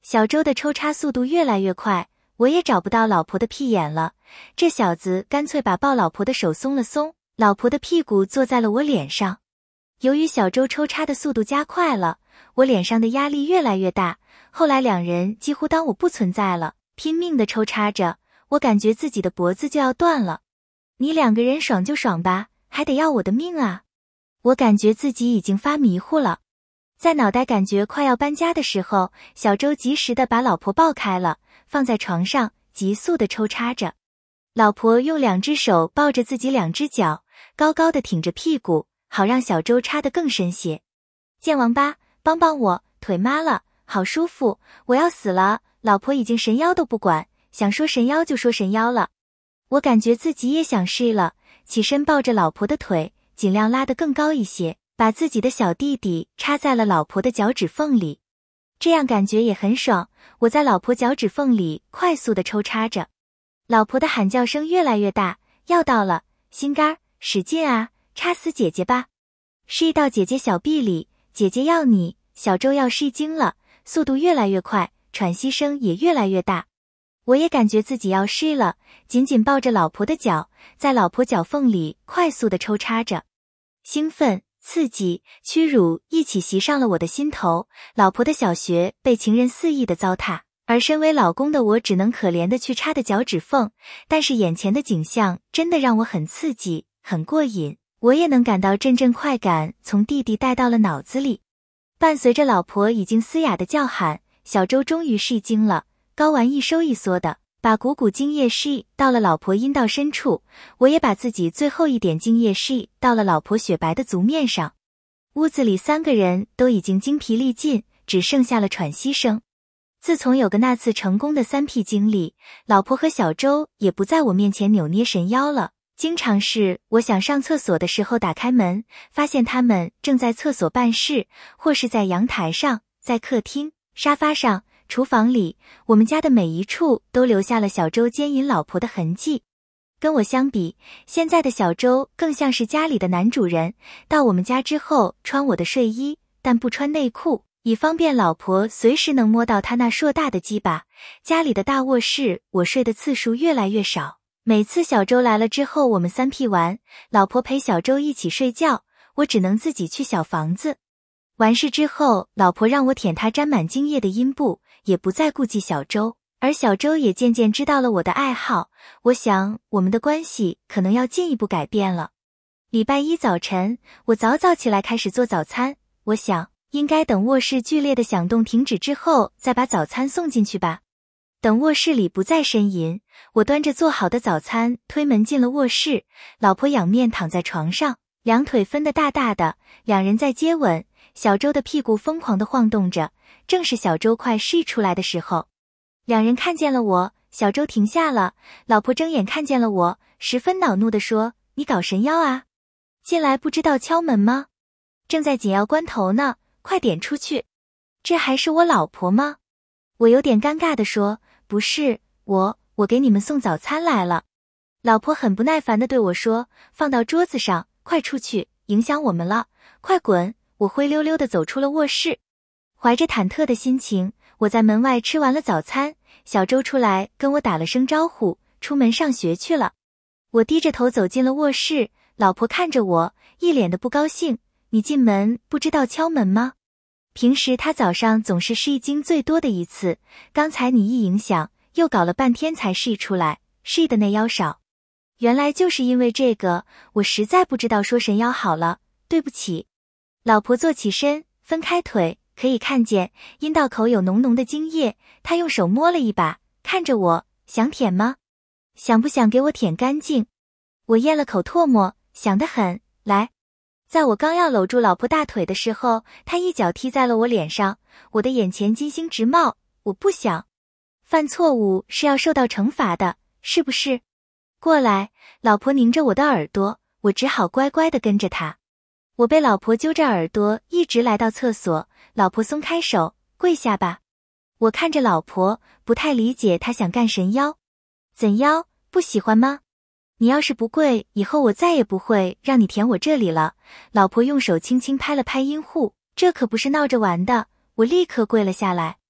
小周的抽插速度越来越快，我也找不到老婆的屁眼了。这小子干脆把抱老婆的手松了松，老婆的屁股坐在了我脸上。由于小周抽插的速度加快了，我脸上的压力越来越大。后来两人几乎当我不存在了，拼命地抽插着，我感觉自己的脖子就要断了。你两个人爽就爽吧，还得要我的命啊！我感觉自己已经发迷糊了。在脑袋感觉快要搬家的时候，小周及时地把老婆抱开了，放在床上，急速地抽插着。老婆用两只手抱着自己两只脚，高高地挺着屁股，好让小周插得更深些。剑王八，帮帮我，腿麻了，好舒服，我要死了！老婆已经神妖都不管，想说神妖就说神妖了。我感觉自己也想试了，起身抱着老婆的腿，尽量拉得更高一些，把自己的小弟弟插在了老婆的脚趾缝里。这样感觉也很爽，我在老婆脚趾缝里快速地抽插着。老婆的喊叫声越来越大，要到了，心肝，使劲啊，插死姐姐吧！试到姐姐小臂里，姐姐要你！小周要失精了，速度越来越快，喘息声也越来越大。我也感觉自己要湿了，紧紧抱着老婆的脚，在老婆脚缝里快速地抽插着。兴奋、刺激、屈辱一起袭上了我的心头。老婆的小穴被情人肆意的糟蹋，而身为老公的我只能可怜的去插的脚趾缝，但是眼前的景象真的让我很刺激，很过瘾。我也能感到阵阵快感从弟弟带到了脑子里。伴随着老婆已经嘶哑的叫喊，小周终于失精了，睾丸一收一缩的，把股股精液吸到了老婆阴道深处，我也把自己最后一点精液吸到了老婆雪白的足面上。屋子里三个人都已经精疲力尽，只剩下了喘息声。自从有个那次成功的3P 经历，老婆和小周也不在我面前扭捏神妖了。经常是我想上厕所的时候打开门，发现他们正在厕所办事，或是在阳台上，在客厅、沙发上、厨房里，我们家的每一处都留下了小周奸淫老婆的痕迹。跟我相比，现在的小周更像是家里的男主人，到我们家之后穿我的睡衣，但不穿内裤，以方便老婆随时能摸到他那硕大的鸡巴。家里的大卧室，我睡的次数越来越少。每次小周来了之后，我们3P 完，老婆陪小周一起睡觉，我只能自己去小房子。完事之后，老婆让我舔她沾满精液的阴部，也不再顾忌小周，而小周也渐渐知道了我的爱好。我想，我们的关系可能要进一步改变了。礼拜一早晨，我早早起来开始做早餐，我想，应该等卧室剧烈的响动停止之后，再把早餐送进去吧。等卧室里不再呻吟，我端着做好的早餐推门进了卧室，老婆仰面躺在床上，两腿分得大大的，两人在接吻，小周的屁股疯狂地晃动着，正是小周快试出来的时候。两人看见了我，小周停下了，老婆睁眼看见了我，十分恼怒地说：“你搞神妖啊？进来不知道敲门吗？正在紧要关头呢，快点出去。”这还是我老婆吗？我有点尴尬地说：“不是，我给你们送早餐来了。”老婆很不耐烦地对我说：“放到桌子上，快出去，影响我们了，快滚！”我灰溜溜地走出了卧室。怀着忐忑的心情，我在门外吃完了早餐，小周出来跟我打了声招呼，出门上学去了。我低着头走进了卧室，老婆看着我，一脸的不高兴：“你进门不知道敲门吗？平时他早上总是试精最多的一次，刚才你一影响，又搞了半天才试出来，试的那妖少。原来就是因为这个，我实在不知道说神妖好了，对不起。”老婆坐起身，分开腿，可以看见阴道口有浓浓的精液，她用手摸了一把，看着我：“想舔吗？想不想给我舔干净？”我咽了口唾沫，想得很，来。在我刚要搂住老婆大腿的时候，她一脚踢在了我脸上，我的眼前金星直冒。我不想犯错误是要受到惩罚的，是不是？过来，老婆拧着我的耳朵，我只好乖乖地跟着她。我被老婆揪着耳朵一直来到厕所，老婆松开手，跪下吧。我看着老婆，不太理解她想干神妖。怎妖，不喜欢吗？你要是不跪，以后我再也不会让你舔我这里了。老婆用手轻轻拍了拍阴户，这可不是闹着玩的。我立刻跪了下来。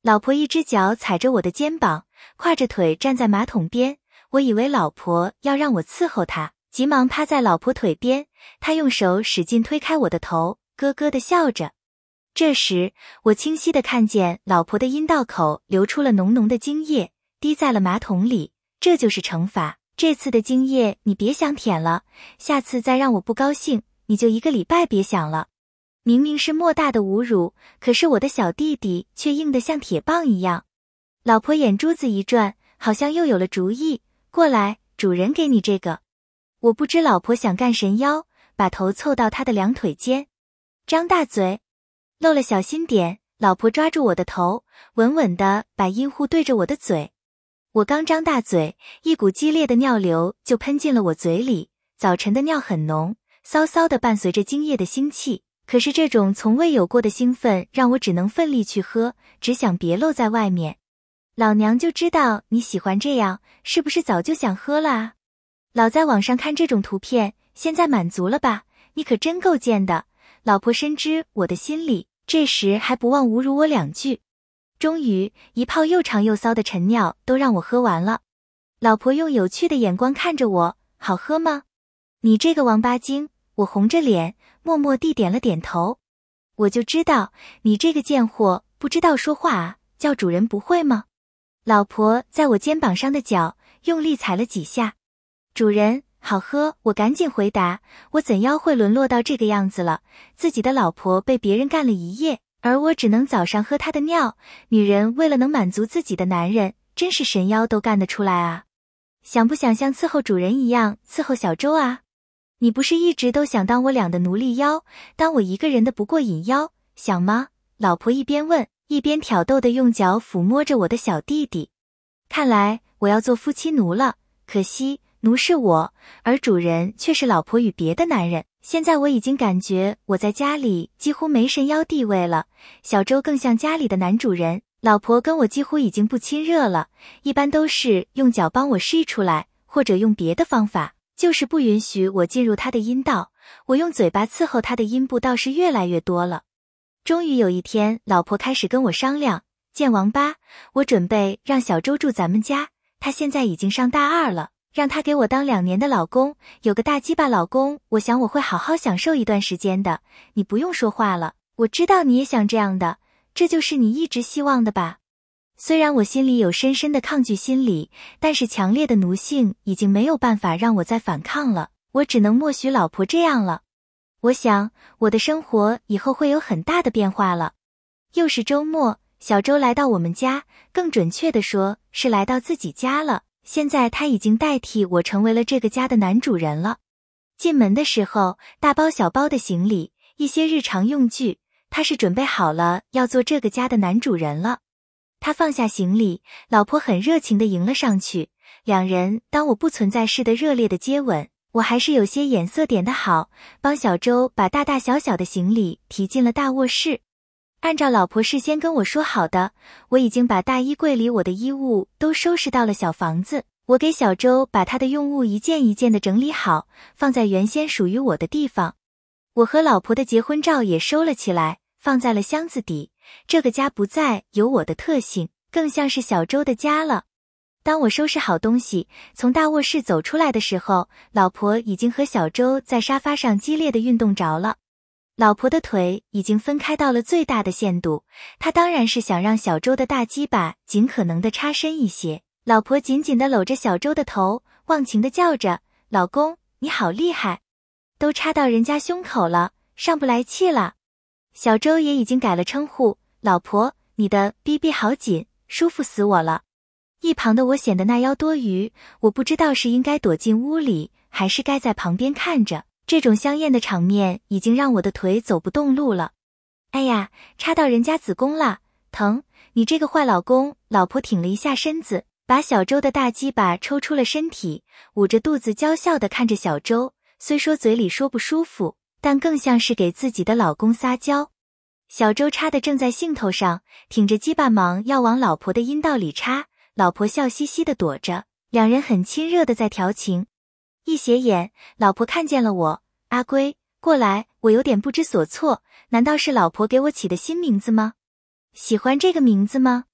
老婆一只脚踩着我的肩膀，跨着腿站在马桶边，我以为老婆要让我伺候她，急忙趴在老婆腿边，她用手使劲推开我的头，咯咯地笑着。这时，我清晰地看见老婆的阴道口流出了浓浓的精液，滴在了马桶里，这就是惩罚。这次的精液你别想舔了，下次再让我不高兴，你就1个礼拜别想了。明明是莫大的侮辱，可是我的小弟弟却硬得像铁棒一样。老婆眼珠子一转，好像又有了主意，过来，主人给你这个。我不知老婆想干神妖，把头凑到她的两腿间，张大嘴，露了小心点。老婆抓住我的头，稳稳地把阴户对着我的嘴。我刚张大嘴，一股激烈的尿流就喷进了我嘴里。早晨的尿很浓，骚骚的伴随着精液的腥气，可是这种从未有过的兴奋让我只能奋力去喝，只想别露在外面。老娘就知道你喜欢这样，是不是早就想喝了啊？老在网上看这种图片，现在满足了吧？你可真够贱的。老婆深知我的心理，这时还不忘侮辱我2句。终于，一泡又长又骚的陈尿都让我喝完了。老婆用有趣的眼光看着我，好喝吗？你这个王八精，我红着脸，默默地点了点头。我就知道，你这个贱货不知道说话啊，叫主人不会吗？老婆在我肩膀上的脚用力踩了几下。主人，好喝，我赶紧回答，我怎样会沦落到这个样子了？自己的老婆被别人干了一夜，而我只能早上喝她的尿。女人为了能满足自己的男人，真是神妖都干得出来啊！想不想像伺候主人一样伺候小周啊？你不是一直都想当我俩的奴隶妖，当我一个人的不过瘾妖，想吗？老婆一边问，一边挑逗地用脚抚摸着我的小弟弟。看来我要做夫妻奴了，可惜奴是我，而主人却是老婆与别的男人。现在我已经感觉我在家里几乎没神妖地位了，小周更像家里的男主人，老婆跟我几乎已经不亲热了，一般都是用脚帮我吸出来，或者用别的方法，就是不允许我进入她的阴道。我用嘴巴伺候她的阴部倒是越来越多了。终于有一天，老婆开始跟我商量，见王八，我准备让小周住咱们家，他现在已经上大2了，让他给我当2年的老公，有个大鸡巴老公，我想我会好好享受一段时间的。你不用说话了，我知道你也想这样的，这就是你一直希望的吧？虽然我心里有深深的抗拒心理，但是强烈的奴性已经没有办法让我再反抗了，我只能默许老婆这样了。我想，我的生活以后会有很大的变化了。又是周末，小周来到我们家，更准确地说，是来到自己家了。现在他已经代替我成为了这个家的男主人了。进门的时候，大包小包的行李，一些日常用具，他是准备好了要做这个家的男主人了。他放下行李，老婆很热情地迎了上去，两人当我不存在似的热烈的接吻。我还是有些眼色点得好，帮小周把大大小小的行李提进了大卧室。按照老婆事先跟我说好的，我已经把大衣柜里我的衣物都收拾到了小房子。我给小周把他的用物一件一件的整理好，放在原先属于我的地方。我和老婆的结婚照也收了起来，放在了箱子底。这个家不再有我的特性，更像是小周的家了。当我收拾好东西，从大卧室走出来的时候，老婆已经和小周在沙发上激烈的运动着了。老婆的腿已经分开到了最大的限度，她当然是想让小周的大鸡巴尽可能的插深一些。老婆紧紧地搂着小周的头，忘情地叫着，老公，你好厉害，都插到人家胸口了，上不来气了。小周也已经改了称呼，老婆，你的逼逼好紧，舒服死我了。一旁的我显得那妖多余，我不知道是应该躲进屋里，还是该在旁边看着。这种香艳的场面已经让我的腿走不动路了。哎呀，插到人家子宫了，疼！你这个坏老公！老婆挺了一下身子，把小周的大鸡巴抽出了身体，捂着肚子娇笑地看着小周，虽说嘴里说不舒服，但更像是给自己的老公撒娇。小周插得正在兴头上，挺着鸡巴忙要往老婆的阴道里插，老婆笑嘻嘻地躲着，两人很亲热地在调情。一斜眼，老婆看见了我，阿龟，过来，我有点不知所措，难道是老婆给我起的新名字吗？喜欢这个名字吗？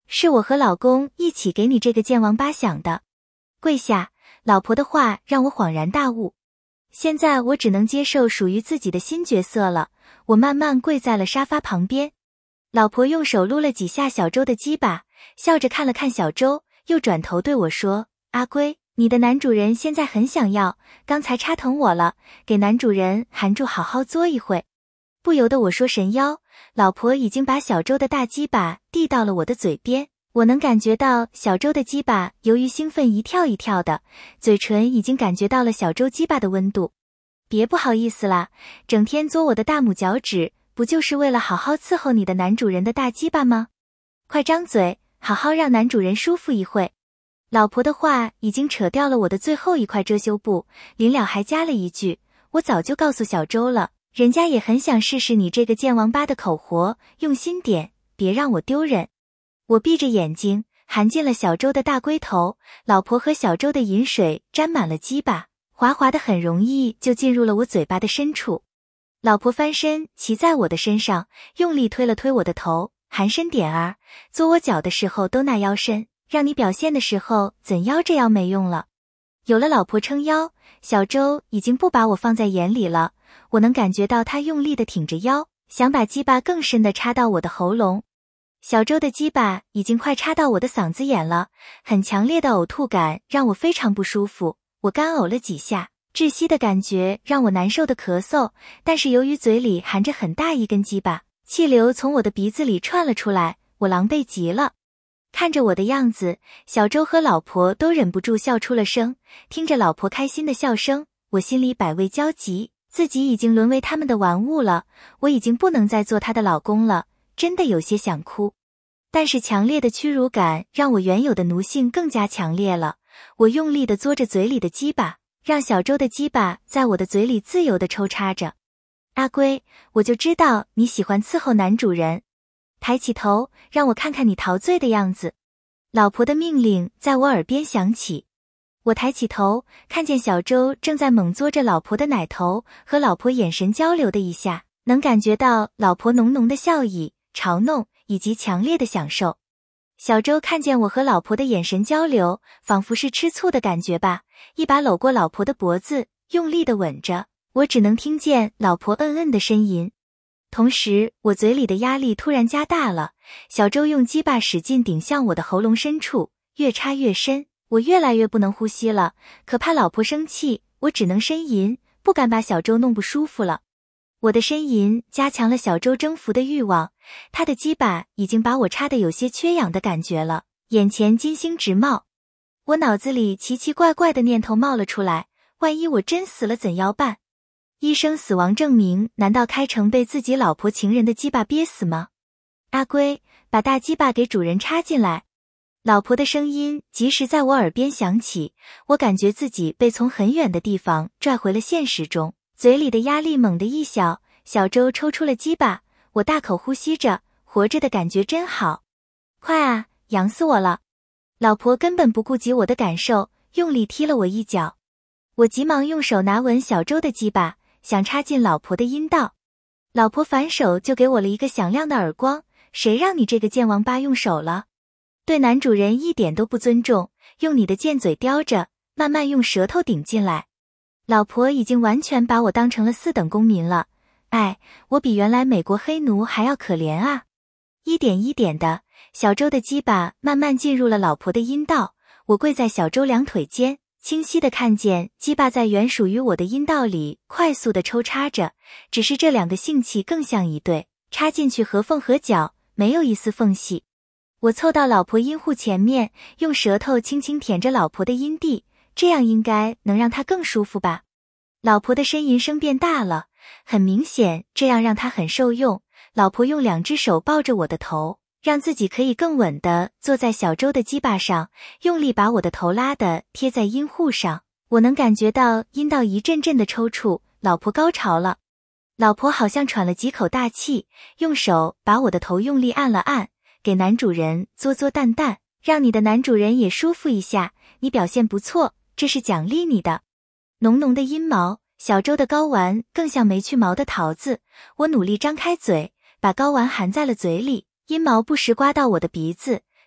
是我和老公一起给你这个贱王八想的。跪下，老婆的话让我恍然大悟。现在我只能接受属于自己的新角色了。我慢慢跪在了沙发旁边，老婆用手撸了几下小周的鸡巴，笑着看了看小周，又转头对我说：阿龟，你的男主人现在很想要，刚才插疼我了，给男主人含住好好嘬一会。不由得我说神妖，老婆已经把小周的大鸡巴递到了我的嘴边，我能感觉到小周的鸡巴由于兴奋一跳一跳的，嘴唇已经感觉到了小周鸡巴的温度。别不好意思啦，整天嘬我的大拇脚趾，不就是为了好好伺候你的男主人的大鸡巴吗？快张嘴，好好让男主人舒服一会。老婆的话已经扯掉了我的最后一块遮羞布，临了还加了一句：我早就告诉小周了，人家也很想试试你这个贱王八的口活，用心点，别让我丢人。我闭着眼睛含进了小周的大龟头，老婆和小周的饮水沾满了鸡巴，滑滑的很容易就进入了我嘴巴的深处。老婆翻身骑在我的身上，用力推了推我的头，含深点儿，嘬我脚的时候都那腰身，让你表现的时候怎腰这腰没用了。有了老婆撑腰，小周已经不把我放在眼里了，我能感觉到他用力的挺着腰，想把鸡巴更深的插到我的喉咙。小周的鸡巴已经快插到我的嗓子眼了，很强烈的呕吐感让我非常不舒服，我干呕了几下，窒息的感觉让我难受的咳嗽，但是由于嘴里含着很大一根鸡巴，气流从我的鼻子里窜了出来，我狼狈极了。看着我的样子，小周和老婆都忍不住笑出了声，听着老婆开心的笑声，我心里百味交集，自己已经沦为他们的玩物了，我已经不能再做他的老公了，真的有些想哭。但是强烈的屈辱感让我原有的奴性更加强烈了，我用力地嘬着嘴里的鸡巴，让小周的鸡巴在我的嘴里自由地抽插着。阿龟，我就知道你喜欢伺候男主人，抬起头，让我看看你陶醉的样子。老婆的命令在我耳边响起，我抬起头，看见小周正在猛嘬着老婆的奶头，和老婆眼神交流的一下，能感觉到老婆浓浓的笑意、嘲弄以及强烈的享受。小周看见我和老婆的眼神交流，仿佛是吃醋的感觉吧，一把搂过老婆的脖子，用力的吻着，我只能听见老婆嗯嗯的呻吟。同时我嘴里的压力突然加大了，小周用鸡巴使劲顶向我的喉咙深处，越插越深，我越来越不能呼吸了，可怕老婆生气，我只能呻吟，不敢把小周弄不舒服了。我的呻吟加强了小周征服的欲望，他的鸡巴已经把我插得有些缺氧的感觉了，眼前金星直冒。我脑子里奇奇怪怪的念头冒了出来，万一我真死了怎要办？医生死亡证明难道开成被自己老婆情人的鸡巴憋死吗？阿龟，把大鸡巴给主人插进来。老婆的声音及时在我耳边响起，我感觉自己被从很远的地方拽回了现实中，嘴里的压力猛地一小，小周抽出了鸡巴，我大口呼吸着，活着的感觉真好。快啊，痒死我了！老婆根本不顾及我的感受，用力踢了我一脚。我急忙用手拿稳小周的鸡巴，想插进老婆的阴道。老婆反手就给我了一个响亮的耳光，谁让你这个贱王八用手了？对男主人一点都不尊重，用你的贱嘴叼着，慢慢用舌头顶进来。老婆已经完全把我当成了四等公民了，哎，我比原来美国黑奴还要可怜啊！一点一点的，小周的鸡巴慢慢进入了老婆的阴道，我跪在小周两腿间，清晰地看见鸡巴在原属于我的阴道里快速地抽插着，只是这两个性器更像一对，插进去合缝合角，没有一丝缝隙。我凑到老婆阴户前面，用舌头轻轻舔着老婆的阴蒂，这样应该能让她更舒服吧。老婆的呻吟声变大了，很明显这样让她很受用。老婆用两只手抱着我的头，让自己可以更稳地坐在小周的鸡巴上，用力把我的头拉得贴在阴户上，我能感觉到阴道一阵阵的抽搐，老婆高潮了。老婆好像喘了几口大气，用手把我的头用力按了按，给男主人嘬嘬淡淡，让你的男主人也舒服一下，你表现不错，这是奖励你的。浓浓的阴毛，小周的睾丸更像没去毛的桃子，我努力张开嘴，把睾丸含在了嘴里，阴毛不时刮到我的鼻子，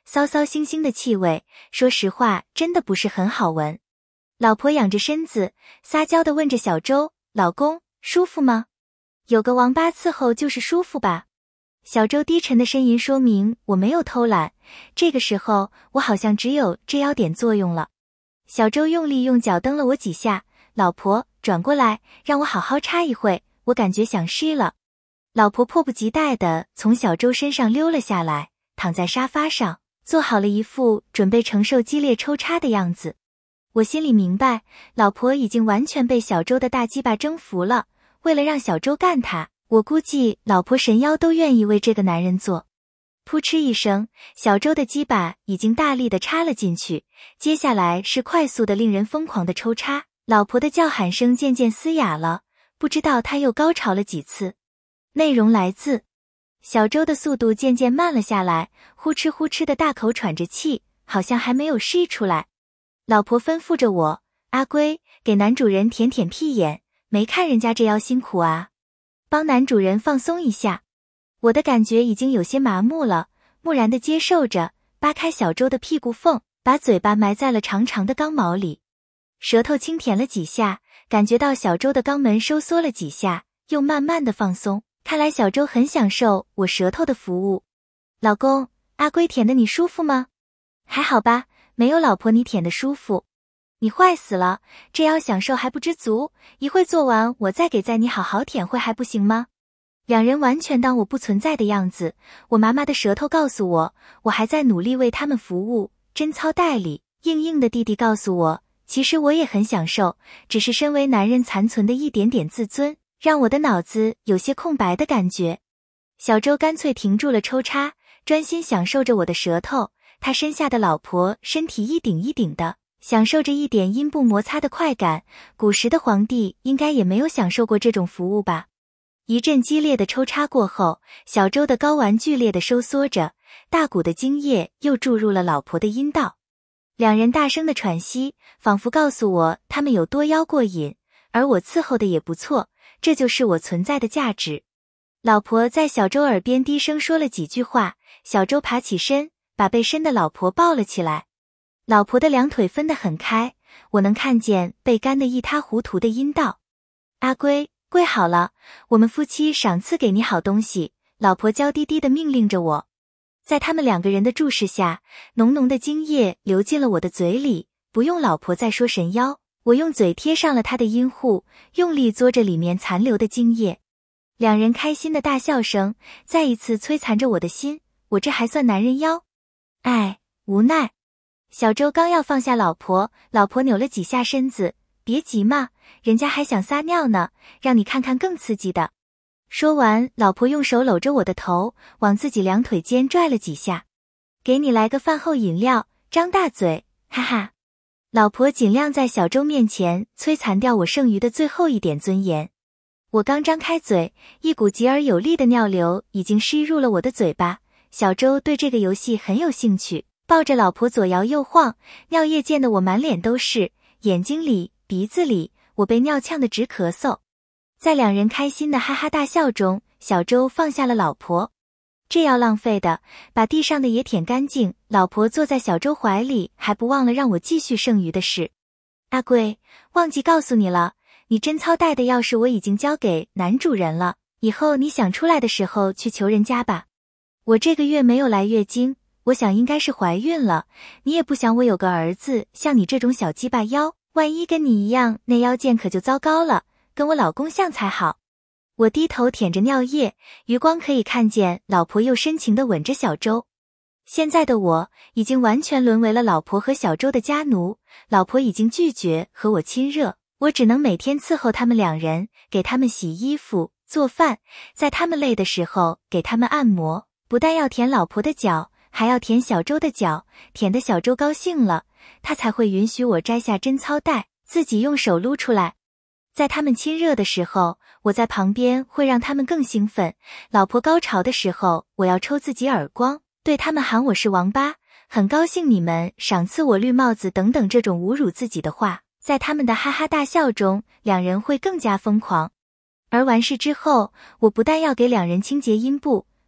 骚骚腥腥的气味，说实话真的不是很好闻。老婆仰着身子，撒娇地问着小周，老公，舒服吗？有个王八伺候就是舒服吧？小周低沉的呻吟说明我没有偷懒，这个时候我好像只有这要点作用了。小周用力用脚蹬了我几下，老婆，转过来，让我好好插一会，我感觉想湿了。老婆迫不及待地从小周身上溜了下来，躺在沙发上，做好了一副准备承受激烈抽插的样子。我心里明白，老婆已经完全被小周的大鸡巴征服了，为了让小周干他，我估计老婆神妖都愿意为这个男人做。噗嗤一声，小周的鸡巴已经大力地插了进去，接下来是快速的令人疯狂的抽插，老婆的叫喊声渐渐嘶哑了，不知道她又高潮了几次。内容来自小周的速度渐渐慢了下来，呼哧呼哧的大口喘着气，好像还没有湿出来。老婆吩咐着我，阿龟，给男主人舔舔屁眼，没看人家这样辛苦啊，帮男主人放松一下。我的感觉已经有些麻木了，木然地接受着，扒开小周的屁股缝，把嘴巴埋在了长长的肛毛里，舌头轻舔了几下，感觉到小周的肛门收缩了几下，又慢慢地放松。看来小周很享受我舌头的服务。老公，阿龟舔得你舒服吗？还好吧，没有老婆你舔得舒服。你坏死了，这样享受还不知足，一会做完我再给你好好舔会还不行吗？两人完全当我不存在的样子，我麻麻的舌头告诉我，我还在努力为他们服务。贞操带里硬硬的弟弟告诉我，其实我也很享受，只是身为男人残存的一点点自尊，让我的脑子有些空白的感觉。小周干脆停住了抽插，专心享受着我的舌头，他身下的老婆身体一顶一顶的，享受着一点阴部摩擦的快感，古时的皇帝应该也没有享受过这种服务吧。一阵激烈的抽插过后，小周的睾丸剧烈的收缩着，大股的精液又注入了老婆的阴道。两人大声的喘息，仿佛告诉我他们有多妖过瘾，而我伺候的也不错，这就是我存在的价值。老婆在小周耳边低声说了几句话，小周爬起身，把被伸的老婆抱了起来。老婆的两腿分得很开，我能看见被干得一塌糊涂的阴道。阿龟，跪好了，我们夫妻赏赐给你好东西，老婆娇滴滴地命令着我。在他们两个人的注视下，浓浓的精液流进了我的嘴里，不用老婆再说神妖，我用嘴贴上了她的阴户，用力嘬着里面残留的精液。两人开心的大笑声再一次摧残着我的心，我这还算男人妖？哎，无奈。小周刚要放下老婆，老婆扭了几下身子，别急嘛，人家还想撒尿呢，让你看看更刺激的。说完，老婆用手搂着我的头，往自己两腿间拽了几下。给你来个饭后饮料，张大嘴，哈哈。老婆尽量在小周面前摧残掉我剩余的最后一点尊严。我刚张开嘴，一股急而有力的尿流已经吸入了我的嘴巴。小周对这个游戏很有兴趣，抱着老婆左摇右晃，尿液溅得我满脸都是，眼睛里、鼻子里，我被尿呛得直咳嗽。在两人开心的哈哈大笑中，小周放下了老婆。这要浪费的，把地上的也舔干净。老婆坐在小周怀里，还不忘了让我继续剩余的事。阿贵，忘记告诉你了，你贞操带的钥匙我已经交给男主人了，以后你想出来的时候去求人家吧。我这个月没有来月经，我想应该是怀孕了，你也不想我有个儿子像你这种小鸡巴妖，万一跟你一样那妖贱可就糟糕了，跟我老公像才好。我低头舔着尿液，余光可以看见老婆又深情地吻着小周。现在的我已经完全沦为了老婆和小周的家奴，老婆已经拒绝和我亲热，我只能每天伺候他们两人，给他们洗衣服、做饭，在他们累的时候给他们按摩，不但要舔老婆的脚，还要舔小周的脚，舔得小周高兴了，他才会允许我摘下贞操带，自己用手撸出来。在他们亲热的时候，我在旁边会让他们更兴奋，老婆高潮的时候，我要抽自己耳光，对他们喊我是王八，很高兴你们赏赐我绿帽子等等这种侮辱自己的话，在他们的哈哈大笑中，两人会更加疯狂。而完事之后，我不但要给两人清洁阴部，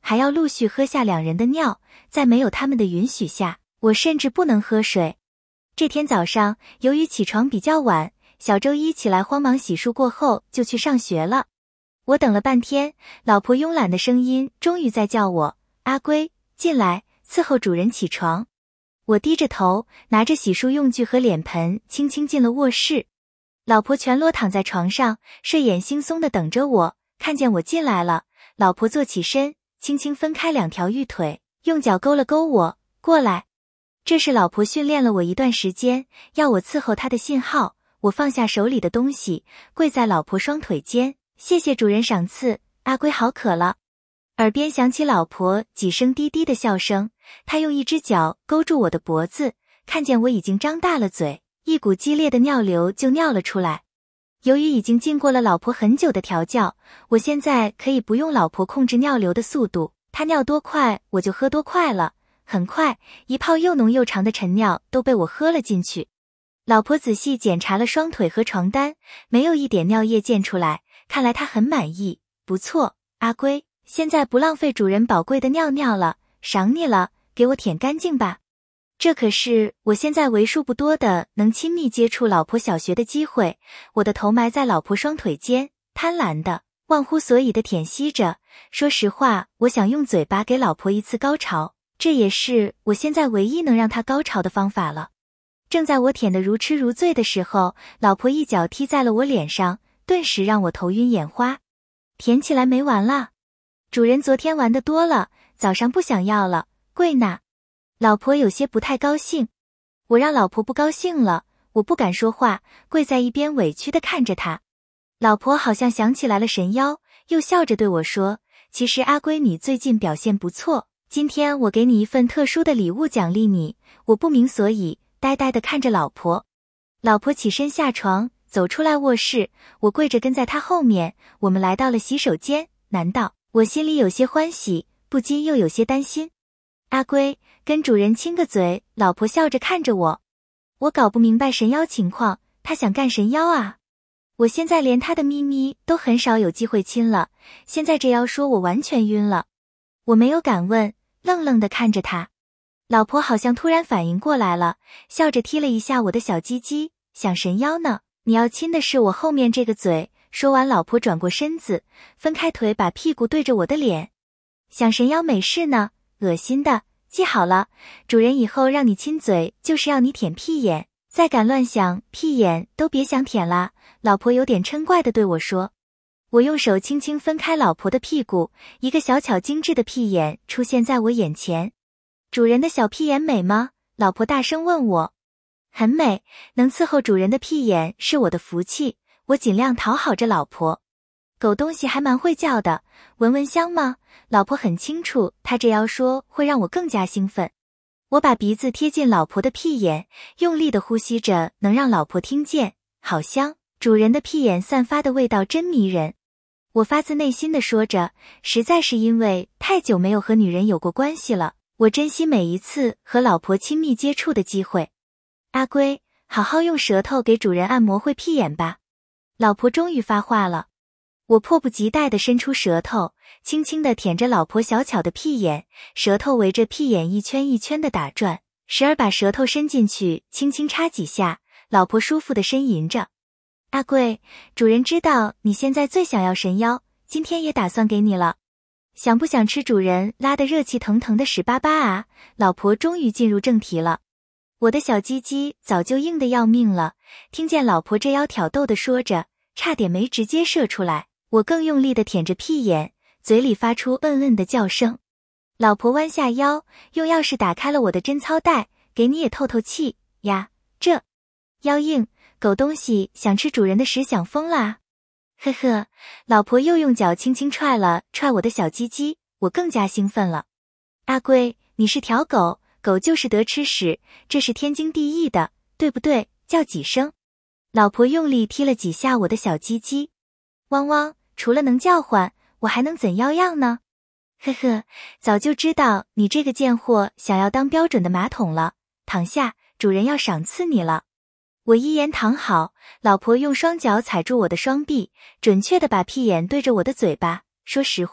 还要陆续喝下2人的尿，在没有他们的允许下，我甚至不能喝水。这天早上，由于起床比较晚，小周一起来慌忙洗漱过后就去上学了。我等了半天，老婆慵懒的声音终于在叫我，阿龟，进来，伺候主人起床。我低着头，拿着洗漱用具和脸盆，轻轻进了卧室。老婆全裸躺在床上，睡眼惺忪地等着我，看见我进来了，老婆坐起身，轻轻分开2条玉腿，用脚勾了勾我，过来。这是老婆训练了我一段时间，要我伺候她的信号。我放下手里的东西，跪在老婆双腿间，谢谢主人赏赐，阿龟好渴了。耳边响起老婆几声低低的笑声，她用一只脚勾住我的脖子，看见我已经张大了嘴，一股激烈的尿流就尿了出来。由于已经经过了老婆很久的调教，我现在可以不用老婆控制尿流的速度，她尿多快我就喝多快了。很快，一泡又浓又长的陈尿都被我喝了进去。老婆仔细检查了双腿和床单，没有一点尿液溅出来，看来她很满意。不错，阿龟，现在不浪费主人宝贵的尿尿了，赏你了，给我舔干净吧。这可是我现在为数不多的能亲密接触老婆小穴的机会。我的头埋在老婆双腿间，贪婪的、忘乎所以的舔吸着。说实话，我想用嘴巴给老婆一次高潮，这也是我现在唯一能让她高潮的方法了。正在我舔得如痴如醉的时候，老婆一脚踢在了我脸上，顿时让我头晕眼花。舔起来没完啦！主人昨天玩得多了，早上不想要了，跪呢。老婆有些不太高兴。我让老婆不高兴了，我不敢说话，跪在一边委屈地看着她。老婆好像想起来了神妖，又笑着对我说，其实阿龟你最近表现不错，今天我给你一份特殊的礼物奖励你。我不明所以，呆呆地看着老婆。老婆起身下床，走出来卧室，我跪着跟在她后面。我们来到了洗手间，难道我心里有些欢喜，不禁又有些担心。阿龟，跟主人亲个嘴。老婆笑着看着我。我搞不明白神妖情况，她想干神妖啊？我现在连她的咪咪都很少有机会亲了，现在这妖说我完全晕了。我没有敢问，愣愣地看着她。老婆好像突然反应过来了，笑着踢了一下我的小鸡鸡，想神妖呢？你要亲的是我后面这个嘴。说完，老婆转过身子，分开腿，把屁股对着我的脸。想神妖美事呢？恶心的，记好了，主人以后让你亲嘴，就是要你舔屁眼，再敢乱想，屁眼都别想舔啦。老婆有点嗔怪地对我说。我用手轻轻分开老婆的屁股，一个小巧精致的屁眼出现在我眼前。主人的小屁眼美吗？老婆大声问我。很美，能伺候主人的屁眼是我的福气。我尽量讨好着老婆。狗东西还蛮会叫的，闻闻香吗？老婆很清楚，她这样说会让我更加兴奋。我把鼻子贴近老婆的屁眼，用力地呼吸着，能让老婆听见。好香，主人的屁眼散发的味道真迷人。我发自内心地说着，实在是因为太久没有和女人有过关系了，我珍惜每一次和老婆亲密接触的机会。阿龟，好好用舌头给主人按摩会屁眼吧。老婆终于发话了。我迫不及待地伸出舌头，轻轻地舔着老婆小巧的屁眼，舌头围着屁眼一圈一圈地打转，时而把舌头伸进去轻轻插几下。老婆舒服地呻吟着。阿贵，主人知道你现在最想要神妖，今天也打算给你了。想不想吃主人拉得热气腾腾的屎巴巴啊？老婆终于进入正题了。我的小鸡鸡早就硬得要命了，听见老婆这妖挑逗地说着，差点没直接射出来。我更用力地舔着屁眼，嘴里发出嗯嗯的叫声。老婆弯下腰，用钥匙打开了我的贞操带，给你也透透气呀。这腰硬，狗东西想吃主人的屎想疯了啊。呵呵，老婆又用脚轻轻踹了踹我的小鸡鸡，我更加兴奋了。阿龟，你是条狗，狗就是得吃屎，这是天经地义的，对不对？叫几声。老婆用力踢了几下我的小鸡鸡。汪汪，除了能叫唤，我还能怎样呢？呵呵，早就知道你这个贱货想要当标准的马桶了。躺下，主人要赏赐你了。我一言躺好，老婆用双脚踩住我的双臂，准确地把屁眼对着我的嘴巴。说实话，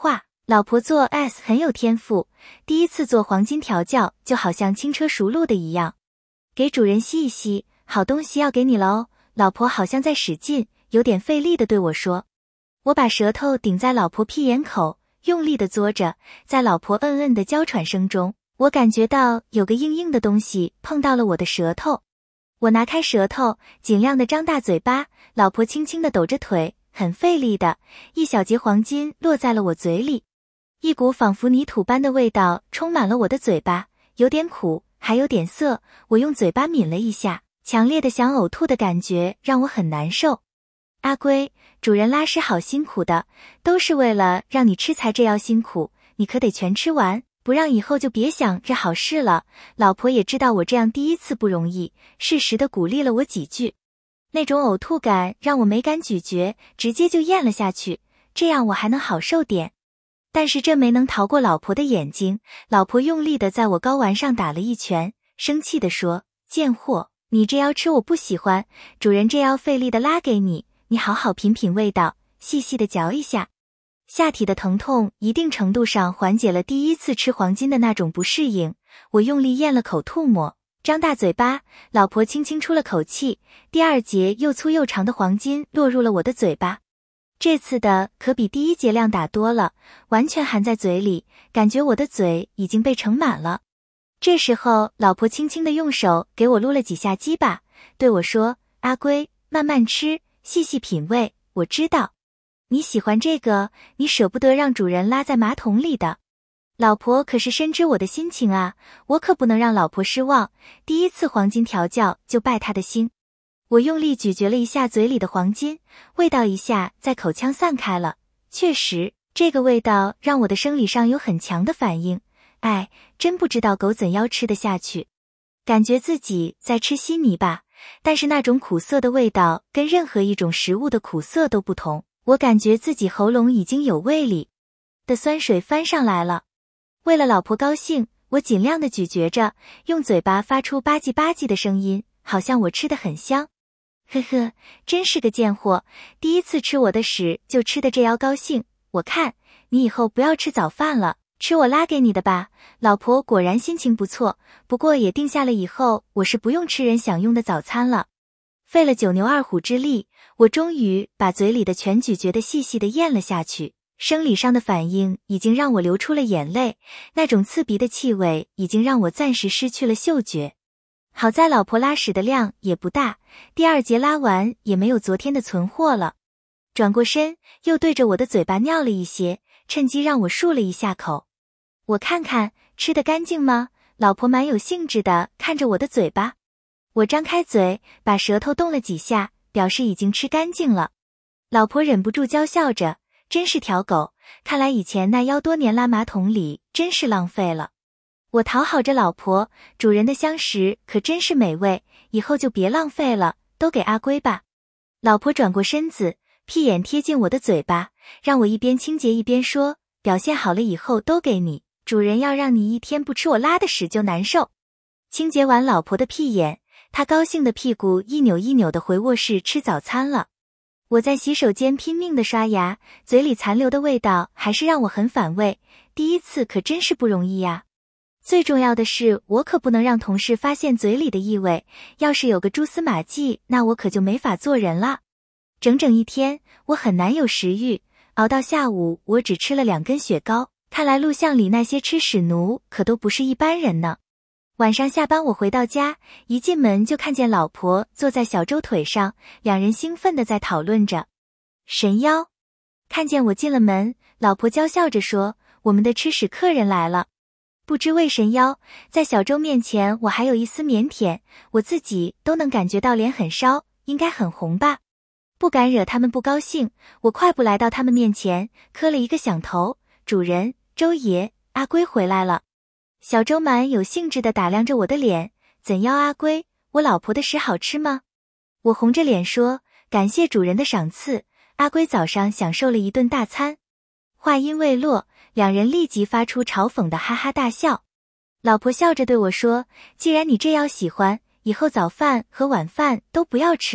老婆做 S 很有天赋，第一次做黄金调教就好像轻车熟路的一样。给主人吸一吸，好东西要给你了哦。老婆好像在使劲，有点费力地对我说。我把舌头顶在老婆屁眼口，用力地嘬着，在老婆嗯嗯的娇喘声中，我感觉到有个硬硬的东西碰到了我的舌头。我拿开舌头，尽量地张大嘴巴，老婆轻轻地抖着腿，很费力的，一小节黄金落在了我嘴里。一股仿佛泥土般的味道充满了我的嘴巴，有点苦，还有点涩。我用嘴巴抿了一下，强烈的想呕吐的感觉让我很难受。阿龟，主人拉屎好辛苦的，都是为了让你吃才这样辛苦，你可得全吃完，不让以后就别想这好事了。老婆也知道我这样第一次不容易，适时的鼓励了我几句。那种呕吐感让我没敢咀嚼，直接就咽了下去，这样我还能好受点。但是这没能逃过老婆的眼睛，老婆用力的在我睾丸上打了一拳，生气地说：贱货，你这腰吃我不喜欢，主人这腰费力的拉给你，你好好品品味道，细细的嚼一下。下体的疼痛一定程度上缓解了第一次吃黄金的那种不适应，我用力咽了口吐沫，张大嘴巴，老婆轻轻出了口气，第二节又粗又长的黄金落入了我的嘴巴。这次的可比第一节量大多了，完全含在嘴里，感觉我的嘴已经被盛满了。这时候老婆轻轻地用手给我撸了几下鸡巴，对我说：阿龟，慢慢吃，细细品味，我知道你喜欢这个，你舍不得让主人拉在马桶里的。老婆可是深知我的心情啊，我可不能让老婆失望，第一次黄金调教就败她的心。我用力咀嚼了一下嘴里的黄金，味道一下在口腔散开了。确实，这个味道让我的生理上有很强的反应。哎，真不知道狗怎样吃得下去。感觉自己在吃稀泥吧，但是那种苦涩的味道跟任何一种食物的苦涩都不同。我感觉自己喉咙已经有胃里的酸水翻上来了。为了老婆高兴，我尽量的咀嚼着，用嘴巴发出吧唧吧唧的声音，好像我吃得很香。呵呵，真是个贱货，第一次吃我的屎就吃得这样高兴。我看你以后不要吃早饭了，吃我拉给你的吧。老婆果然心情不错，不过也定下了以后我是不用吃人享用的早餐了。费了九牛二虎之力，我终于把嘴里的全咀嚼的细细的咽了下去。生理上的反应已经让我流出了眼泪，那种刺鼻的气味已经让我暂时失去了嗅觉。好在老婆拉屎的量也不大，第二节拉完也没有昨天的存货了。转过身，又对着我的嘴巴尿了一些，趁机让我漱了一下口。我看看，吃得干净吗？老婆蛮有兴致的看着我的嘴巴。我张开嘴，把舌头动了几下，表示已经吃干净了。老婆忍不住娇笑着，真是条狗，看来以前那腰多年拉马桶里真是浪费了。我讨好着老婆，主人的香食可真是美味，以后就别浪费了，都给阿龟吧。老婆转过身子，屁眼贴近我的嘴巴，让我一边清洁一边说，表现好了以后都给你，主人要让你一天不吃我拉的屎就难受。清洁完老婆的屁眼，她高兴的屁股一扭一扭的回卧室吃早餐了。我在洗手间拼命的刷牙，嘴里残留的味道还是让我很反胃，第一次可真是不容易呀。最重要的是，我可不能让同事发现嘴里的异味，要是有个蛛丝马迹，那我可就没法做人了。整整一天，我很难有食欲，熬到下午，我只吃了2根雪糕，看来录像里那些吃屎奴可都不是一般人呢。晚上下班我回到家，一进门就看见老婆坐在小周腿上，两人兴奋地在讨论着。神妖看见我进了门，老婆娇笑着说，我们的吃屎客人来了。不知为神妖，在小周面前我还有一丝腼腆，我自己都能感觉到脸很烧，应该很红吧。不敢惹他们不高兴，我快步来到他们面前，磕了一个响头，主人，周爷，阿龟回来了。小周蛮有兴致地打量着我的脸，怎样阿龟，我老婆的屎好吃吗？我红着脸说，感谢主人的赏赐，阿龟早上享受了一顿大餐。话音未落，两人立即发出嘲讽的哈哈大笑。老婆笑着对我说，既然你这样喜欢，以后早饭和晚饭都不要吃了，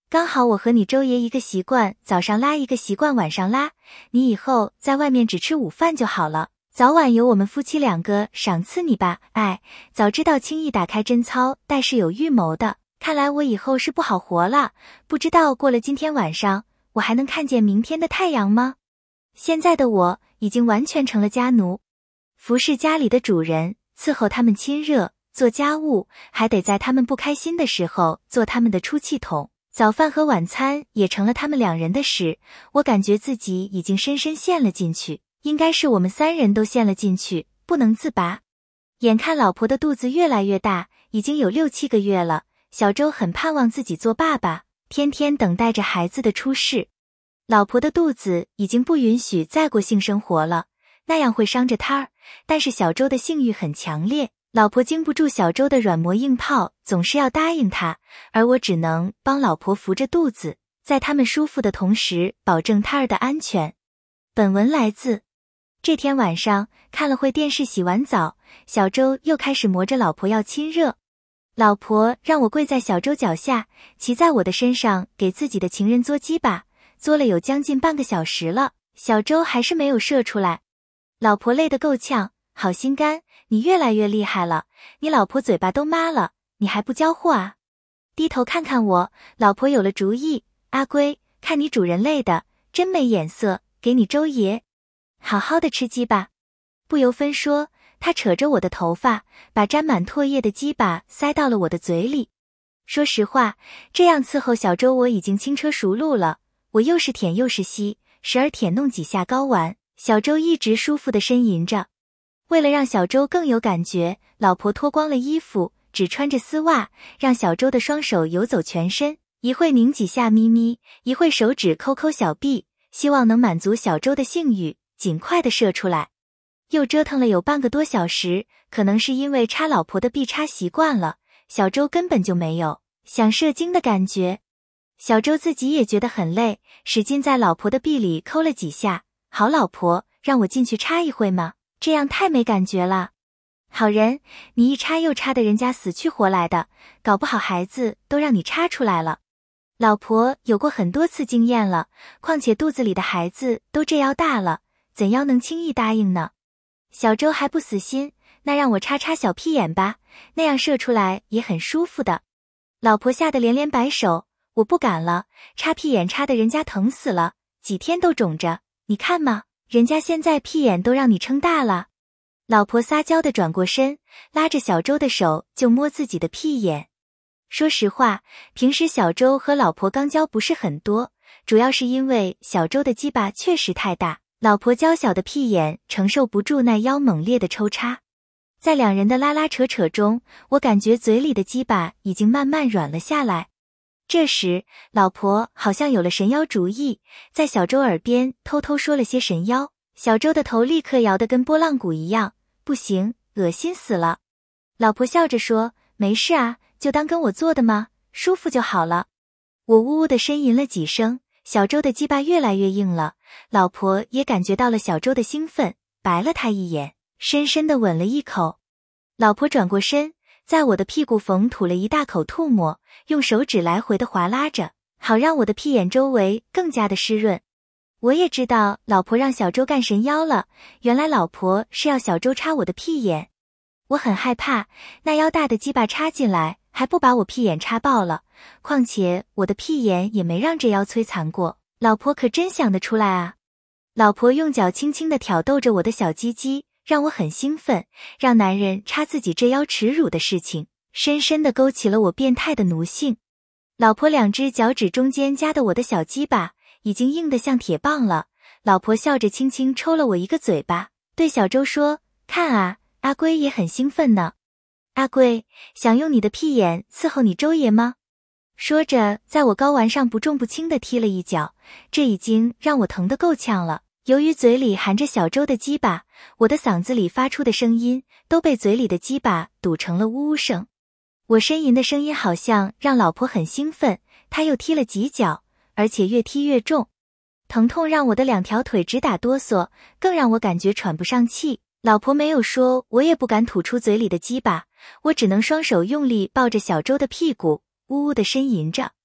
刚好我和你周爷一个习惯，早上拉一个习惯晚上拉，你以后在外面只吃午饭就好了，早晚由我们夫妻2个赏赐你吧。哎，早知道轻易打开贞操，待是有预谋的，看来我以后是不好活了，不知道过了今天晚上，我还能看见明天的太阳吗？现在的我已经完全成了家奴，服侍家里的主人，伺候他们亲热，做家务，还得在他们不开心的时候做他们的出气筒。早饭和晚餐也成了他们2人的事，我感觉自己已经深深陷了进去，应该是我们3人都陷了进去，不能自拔。眼看老婆的肚子越来越大，已经有6、7个月了，小周很盼望自己做爸爸，天天等待着孩子的出世。老婆的肚子已经不允许再过性生活了，那样会伤着胎儿，但是小周的性欲很强烈，老婆经不住小周的软磨硬泡，总是要答应他，而我只能帮老婆扶着肚子，在他们舒服的同时保证胎儿的安全。本文来自这天晚上看了会电视，洗完澡，小周又开始磨着老婆要亲热。老婆让我跪在小周脚下，骑在我的身上给自己的情人作鸡巴，作了有将近半个小时了，小周还是没有射出来。老婆累得够呛，好心肝，你越来越厉害了，你老婆嘴巴都麻了，你还不交货啊？低头看看我，老婆有了主意，阿龟，看你主人累的，真没眼色，给你周爷好好的吃鸡巴。不由分说，他扯着我的头发，把沾满唾液的鸡巴塞到了我的嘴里。说实话，这样伺候小周我已经轻车熟路了，我又是舔又是吸，时而舔弄几下睾丸，小周一直舒服地呻吟着。为了让小周更有感觉，老婆脱光了衣服，只穿着丝袜，让小周的双手游走全身，一会拧几下咪咪，一会手指抠抠小臂，希望能满足小周的性欲，尽快地射出来。又折腾了有半个多小时，可能是因为插老婆的臂插习惯了，小周根本就没有想射精的感觉。小周自己也觉得很累，使劲在老婆的臂里抠了几下，好老婆，让我进去插一会吗？这样太没感觉了。好人，你一插又插的人家死去活来的，搞不好孩子都让你插出来了。老婆有过很多次经验了，况且肚子里的孩子都这样大了，怎样能轻易答应呢？小周还不死心，那让我插插小屁眼吧，那样射出来也很舒服的。老婆吓得连连摆手，我不敢了，插屁眼插得人家疼死了，几天都肿着，你看嘛，人家现在屁眼都让你撑大了。老婆撒娇地转过身，拉着小周的手就摸自己的屁眼。说实话，平时小周和老婆肛交不是很多，主要是因为小周的鸡巴确实太大，老婆娇小的屁眼承受不住那妖猛烈的抽插。在2人的拉拉扯扯中，我感觉嘴里的鸡巴已经慢慢软了下来。这时，老婆好像有了神妖主意，在小周耳边偷偷说了些神妖，小周的头立刻摇得跟拨浪鼓一样，不行，恶心死了。老婆笑着说，没事啊，就当跟我做的吗？舒服就好了。我呜呜地呻吟了几声，小周的鸡巴越来越硬了，老婆也感觉到了小周的兴奋，白了他一眼，深深地吻了一口。老婆转过身，在我的屁股缝吐了一大口吐沫，用手指来回地划拉着，好让我的屁眼周围更加的湿润。我也知道老婆让小周干神妖了，原来老婆是要小周插我的屁眼。我很害怕，那妖大的鸡巴插进来，还不把我屁眼插爆了，况且我的屁眼也没让这妖摧残过，老婆可真想得出来啊。老婆用脚轻轻地挑逗着我的小鸡鸡，让我很兴奋，让男人插自己这妖耻辱的事情，深深地勾起了我变态的奴性。老婆2只脚趾中间夹的我的小鸡巴，已经硬得像铁棒了，老婆笑着轻轻抽了我一个嘴巴，对小周说，看啊，阿龟也很兴奋呢。阿龟，想用你的屁眼伺候你周爷吗？说着，在我睾丸上不重不轻地踢了一脚，这已经让我疼得够呛了。由于嘴里含着小周的鸡巴，我的嗓子里发出的声音都被嘴里的鸡巴堵成了呜呜声。我呻吟的声音好像让老婆很兴奋，她又踢了几脚，而且越踢越重。疼痛让我的2条腿直打哆嗦，更让我感觉喘不上气。老婆没有说，我也不敢吐出嘴里的鸡巴，我只能双手用力抱着小周的屁股，呜呜地呻吟着。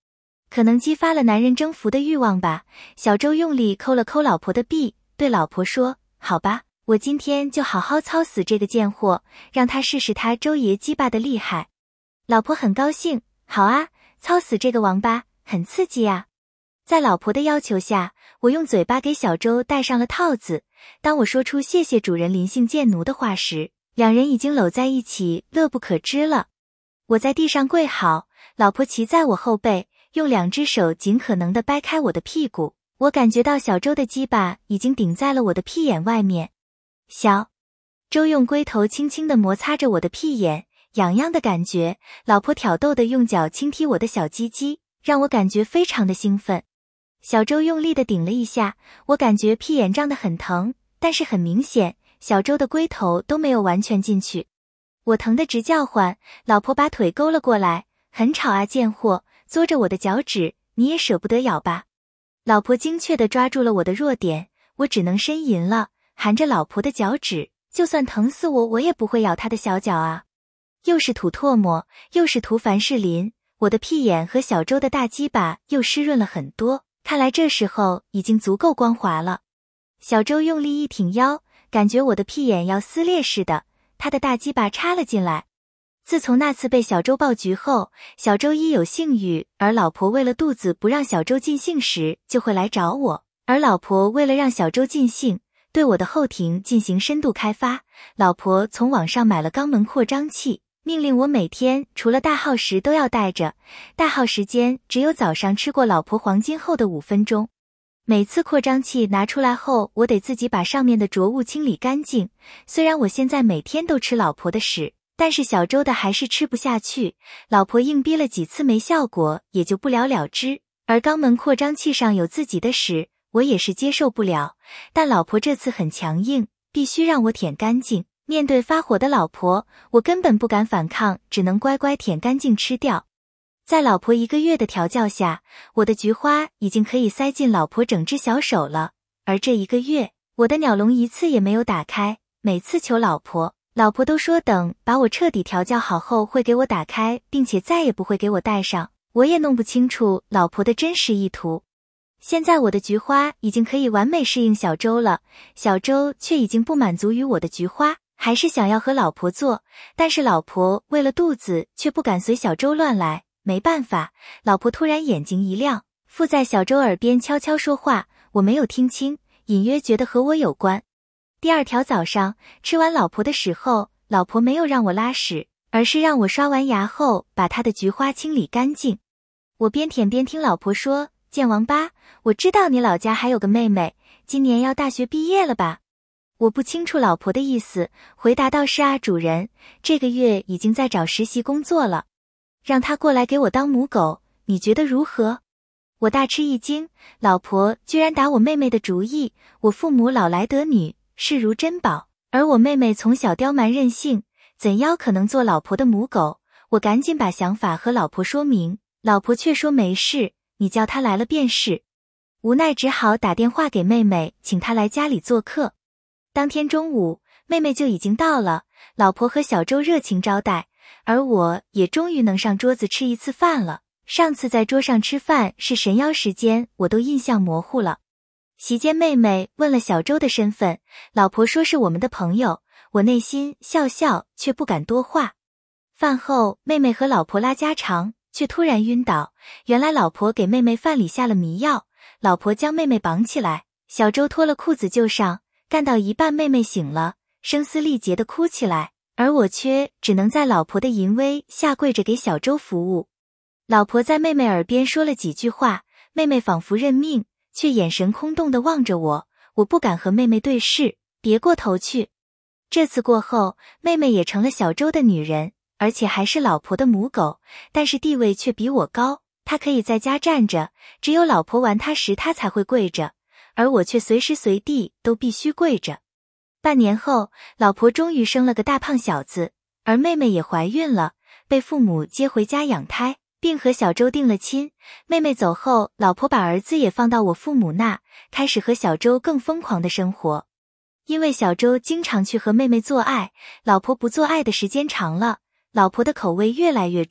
可能激发了男人征服的欲望吧。小周用力抠了抠老婆的臂，对老婆说，好吧，我今天就好好操死这个贱货，让他试试他周爷鸡巴的厉害。老婆很高兴，好啊，操死这个王八，很刺激啊。在老婆的要求下，我用嘴巴给小周戴上了套子。当我说出谢谢主人临幸贱奴的话时，两人已经搂在一起，乐不可支了。我在地上跪好，老婆骑在我后背，用两只手尽可能地掰开我的屁股。我感觉到小周的鸡巴已经顶在了我的屁眼外面。小周用龟头轻轻地摩擦着我的屁眼，痒痒的感觉。老婆挑逗地用脚轻踢我的小鸡鸡，让我感觉非常的兴奋。小周用力地顶了一下，我感觉屁眼胀得很疼，但是很明显，小周的龟头都没有完全进去。我疼得直叫唤，老婆把腿勾了过来，很吵啊贱货，嘬着我的脚趾，你也舍不得咬吧。老婆精确地抓住了我的弱点，我只能呻吟了，含着老婆的脚趾，就算疼死我，我也不会咬她的小脚啊。又是吐唾沫，又是涂凡士林，我的屁眼和小周的大鸡巴又湿润了很多，看来这时候已经足够光滑了。小周用力一挺腰，感觉我的屁眼要撕裂似的，他的大鸡巴插了进来。自从那次被小周暴菊后，小周一有性欲，而老婆为了肚子不让小周尽兴时，就会来找我，而老婆为了让小周尽兴，对我的后庭进行深度开发。老婆从网上买了肛门扩张器，命令我每天除了大号时都要带着，大号时间只有早上吃过老婆黄金后的5分钟。每次扩张器拿出来后，我得自己把上面的浊物清理干净。虽然我现在每天都吃老婆的屎，但是小周的还是吃不下去，老婆硬逼了几次没效果，也就不了了之。而肛门扩张器上有自己的屎，我也是接受不了，但老婆这次很强硬，必须让我舔干净。面对发火的老婆，我根本不敢反抗，只能乖乖舔干净吃掉。在老婆1个月的调教下，我的菊花已经可以塞进老婆整只小手了，而这1个月，我的鸟笼一次也没有打开，每次求老婆，老婆都说等把我彻底调教好后会给我打开，并且再也不会给我戴上。我也弄不清楚老婆的真实意图。现在我的菊花已经可以完美适应小周了，小周却已经不满足于我的菊花，还是想要和老婆做，但是老婆为了肚子却不敢随小周乱来。没办法，老婆突然眼睛一亮，附在小周耳边悄悄说话，我没有听清，隐约觉得和我有关。第二条早上，吃完老婆的屎后，老婆没有让我拉屎，而是让我刷完牙后把她的菊花清理干净。我边舔边听老婆说，贱王八，我知道你老家还有个妹妹，今年要大学毕业了吧？我不清楚老婆的意思，回答道是啊主人，这个月已经在找实习工作了。让他过来给我当母狗，你觉得如何？我大吃一惊，老婆居然打我妹妹的主意。我父母老来得女，视如珍宝，而我妹妹从小刁蛮任性，怎样可能做老婆的母狗？我赶紧把想法和老婆说明，老婆却说没事，你叫她来了便是。无奈只好打电话给妹妹，请她来家里做客。当天中午，妹妹就已经到了，老婆和小周热情招待，而我也终于能上桌子吃一次饭了。上次在桌上吃饭是神妖时间，我都印象模糊了。席间妹妹问了小周的身份，老婆说是我们的朋友，我内心笑笑，却不敢多话。饭后，妹妹和老婆拉家常，却突然晕倒。原来老婆给妹妹饭里下了迷药，老婆将妹妹绑起来，小周脱了裤子就上，干到一半妹妹醒了，声嘶力竭地哭起来，而我却只能在老婆的淫威下跪着给小周服务。老婆在妹妹耳边说了几句话，妹妹仿佛认命，却眼神空洞地望着我，我不敢和妹妹对视，别过头去。这次过后，妹妹也成了小周的女人，而且还是老婆的母狗，但是地位却比我高，她可以在家站着，只有老婆玩她时她才会跪着，而我却随时随地都必须跪着。半年后，老婆终于生了个大胖小子，而妹妹也怀孕了，被父母接回家养胎，并和小周定了亲。妹妹走后，老婆把儿子也放到我父母那，开始和小周更疯狂的生活。因为小周经常去和妹妹做爱，老婆不做爱的时间长了，老婆的口味越来越重，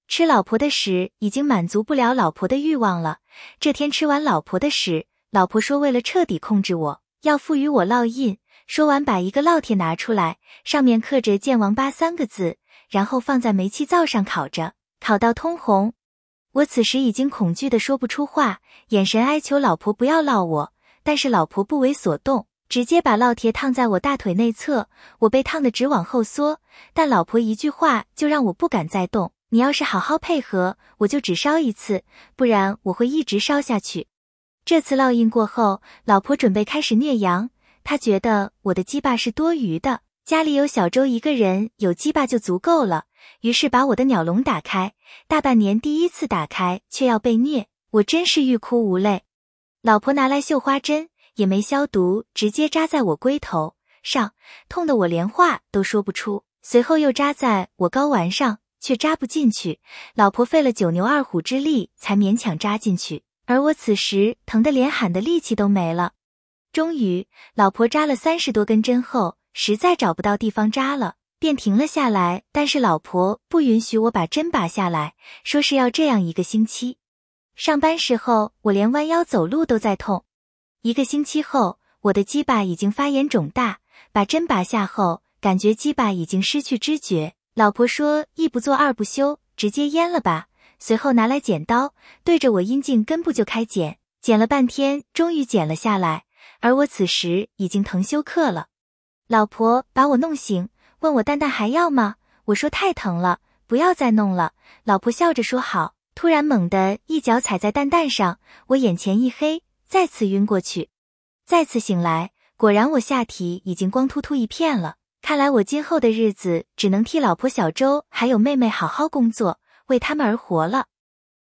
吃老婆的屎已经满足不了老婆的欲望了。这天吃完老婆的屎，老婆说为了彻底控制我，要赋予我烙印。说完把一个烙铁拿出来，上面刻着“见王八”3个字，然后放在煤气灶上烤着，烤到通红。我此时已经恐惧得说不出话，眼神哀求老婆不要烙我，但是老婆不为所动，直接把烙铁烫在我大腿内侧，我被烫得直往后缩，但老婆一句话就让我不敢再动，你要是好好配合，我就只烧一次，不然我会一直烧下去。这次烙印过后，老婆准备开始虐羊，她觉得我的鸡巴是多余的，家里有小周一个人有鸡巴就足够了，于是把我的鸟笼打开，大半年第一次打开却要被虐，我真是欲哭无泪。老婆拿来绣花针，也没消毒，直接扎在我龟头上，痛得我连话都说不出，随后又扎在我睾丸上，却扎不进去，老婆费了9牛2虎之力才勉强扎进去，而我此时疼得连喊的力气都没了。终于，老婆扎了30多根针后，实在找不到地方扎了，便停了下来，但是老婆不允许我把针拔下来，说是要这样1个星期。上班时候，我连弯腰走路都在痛。1个星期后，我的鸡巴已经发炎肿大，把针拔下后，感觉鸡巴已经失去知觉。老婆说一不做二不休，直接阉了吧。随后拿来剪刀，对着我阴茎根部就开剪，剪了半天，终于剪了下来，而我此时已经疼休克了。老婆把我弄醒，问我蛋蛋还要吗？我说太疼了，不要再弄了。老婆笑着说好，突然猛地一脚踩在蛋蛋上，我眼前一黑，再次晕过去。再次醒来，果然我下体已经光秃秃一片了。看来我今后的日子只能替老婆小周还有妹妹好好工作，为他们而活了。